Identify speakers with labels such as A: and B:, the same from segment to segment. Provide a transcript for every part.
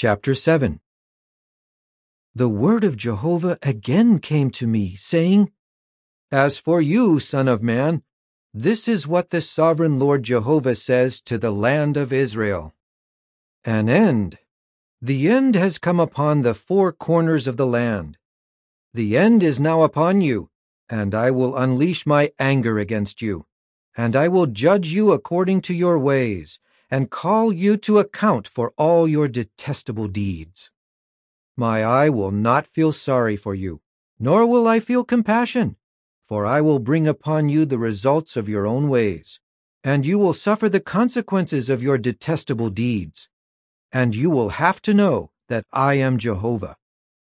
A: Chapter 7. The word of Jehovah again came to me, saying, As for you, son of man, this is what the sovereign Lord Jehovah says to the land of Israel. An end. The end has come upon the four corners of the land. The end is now upon you, and I will unleash my anger against you, and I will judge you according to your ways, and call you to account for all your detestable deeds. My eye will not feel sorry for you, nor will I feel compassion, for I will bring upon you the results of your own ways, and you will suffer the consequences of your detestable deeds, and you will have to know that I am Jehovah.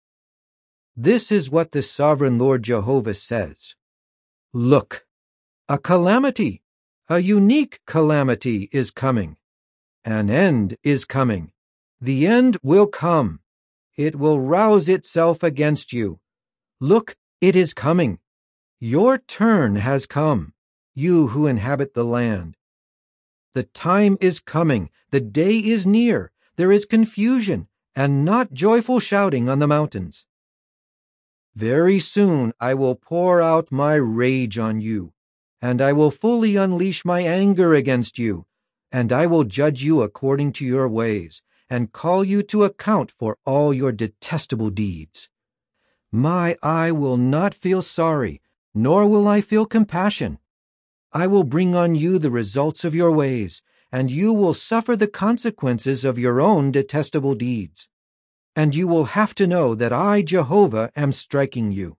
A: This is what the sovereign Lord Jehovah says. Look, a calamity, a unique calamity is coming. An end is coming. The end will come. It will rouse itself against you. Look, it is coming. Your turn has come, you who inhabit the land. The time is coming. The day is near. There is confusion and not joyful shouting on the mountains. Very soon I will pour out my rage on you, and I will fully unleash my anger against you, and I will judge you according to your ways, and call you to account for all your detestable deeds. My eye will not feel sorry, nor will I feel compassion. I will bring on you the results of your ways, and you will suffer the consequences of your own detestable deeds. And you will have to know that I, Jehovah, am striking you.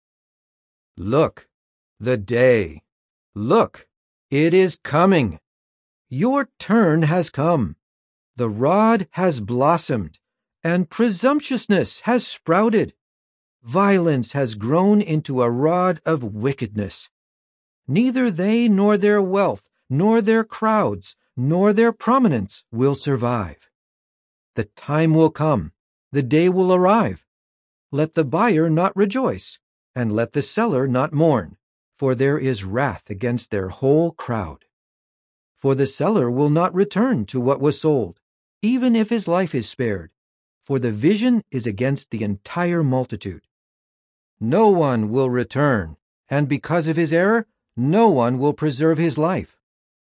A: Look, the day. Look, it is coming. Your turn has come. The rod has blossomed, and presumptuousness has sprouted. Violence has grown into a rod of wickedness. Neither they nor their wealth, nor their crowds, nor their prominence will survive. The time will come, the day will arrive. Let the buyer not rejoice, and let the seller not mourn, for there is wrath against their whole crowd. For the seller will not return to what was sold, even if his life is spared, for the vision is against the entire multitude. No one will return, and because of his error, no one will preserve his life.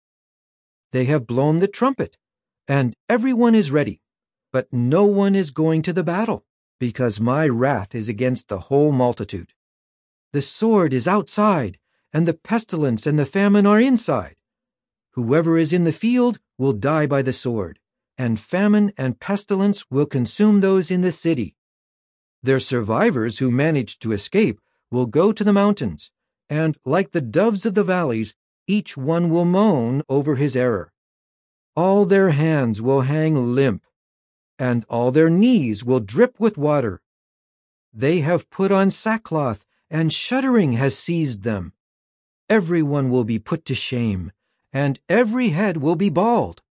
A: They have blown the trumpet, and everyone is ready, but no one is going to the battle, because my wrath is against the whole multitude. The sword is outside, and the pestilence and the famine are inside. Whoever is in the field will die by the sword, and famine and pestilence will consume those in the city. Their survivors who manage to escape will go to the mountains, and, like the doves of the valleys, each one will moan over his error. All their hands will hang limp, and all their knees will drip with water. They have put on sackcloth, and shuddering has seized them. Everyone will be put to shame, and every head will be bald.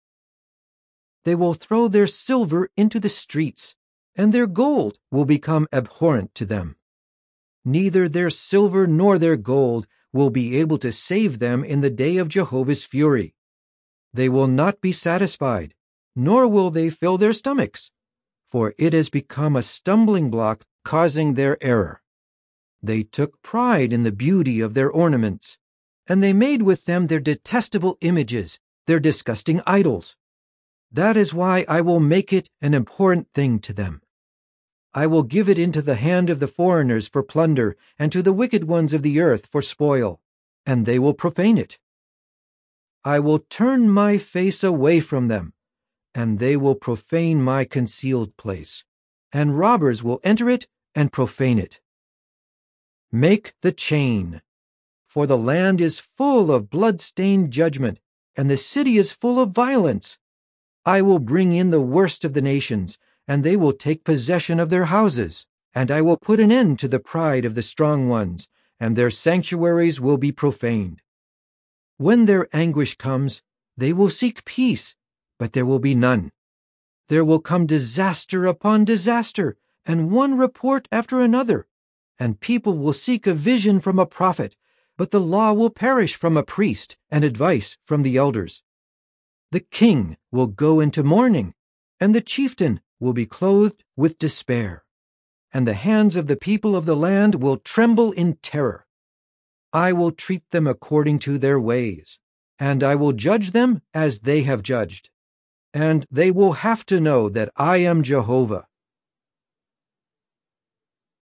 A: They will throw their silver into the streets, and their gold will become abhorrent to them. Neither their silver nor their gold will be able to save them in the day of Jehovah's fury. They will not be satisfied, nor will they fill their stomachs, for it has become a stumbling block, causing their error. They took pride in the beauty of their ornaments, and they made with them their detestable images, their disgusting idols. That is why I will make it an abhorrent thing to them. I will give it into the hand of the foreigners for plunder, and to the wicked ones of the earth for spoil, and they will profane it. I will turn my face away from them, and they will profane my concealed place, and robbers will enter it and profane it. Make the chain, for the land is full of blood-stained judgment, and the city is full of violence. I will bring in the worst of the nations, and they will take possession of their houses, and I will put an end to the pride of the strong ones, and their sanctuaries will be profaned. When their anguish comes, they will seek peace, but there will be none. There will come disaster upon disaster, and one report after another, and people will seek a vision from a prophet, but the law will perish from a priest, and advice from the elders. The king will go into mourning, and the chieftain will be clothed with despair, and the hands of the people of the land will tremble in terror. I will treat them according to their ways, and I will judge them as they have judged. And they will have to know that I am Jehovah,